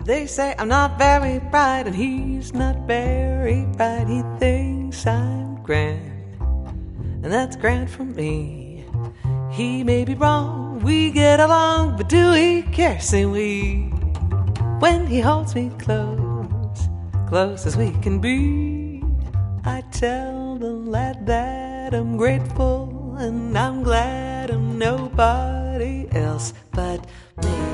They say I'm not very bright, and he's not very bright. He thinks I'm grand, and that's grand for me. He may be wrong, we get along, but do we care, say we? When he holds me close, close as we can be, I tell the lad that I'm grateful, and I'm glad I'm nobody else but me.